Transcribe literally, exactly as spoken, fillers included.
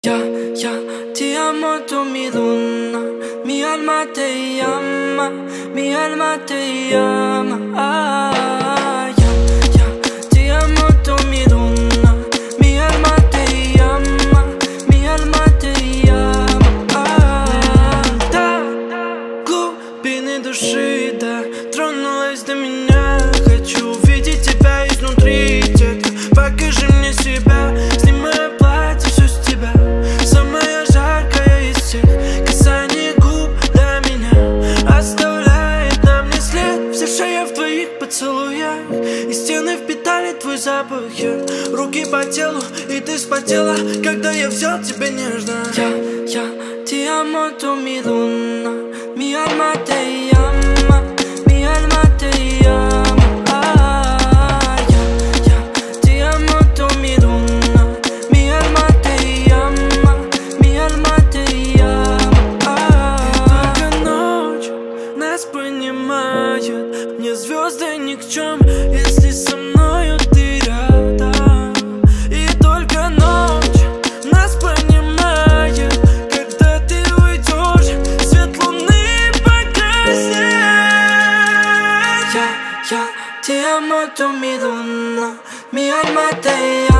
Ya, ya, ti amo tú mi luna, mi alma te llama, mi alma te llama. Ah, ya, ya, ti amo tú mi luna, mi alma te llama, mi alma te llama. Ah, да, глубины души, да, тронулась до меня. Хочу увидеть тебя изнутри, детка, покажи мне себя. Снимаю платье, все с тебя. Самая жаркая из всех касаний губ до меня оставляет на мне след. Вся шея в твоих поцелуях, и стены впитали твой запах. Я, руки по телу, и ты вспотела, когда я взял тебя нежно. Я, я, ti amo tú mi luna, mi alma te llama, mi alma te llama. Ah, ya, ya, ti amo tú mi luna, mi alma te llama, mi alma te llama. Ah, и только ночь нас понимает, мне звезды ни к чем, если со мною ты рядом. И только ночь нас понимает, когда ты уйдешь, свет луны погаснет. Я, я, ti amo tú mi luna, mi alma te llama.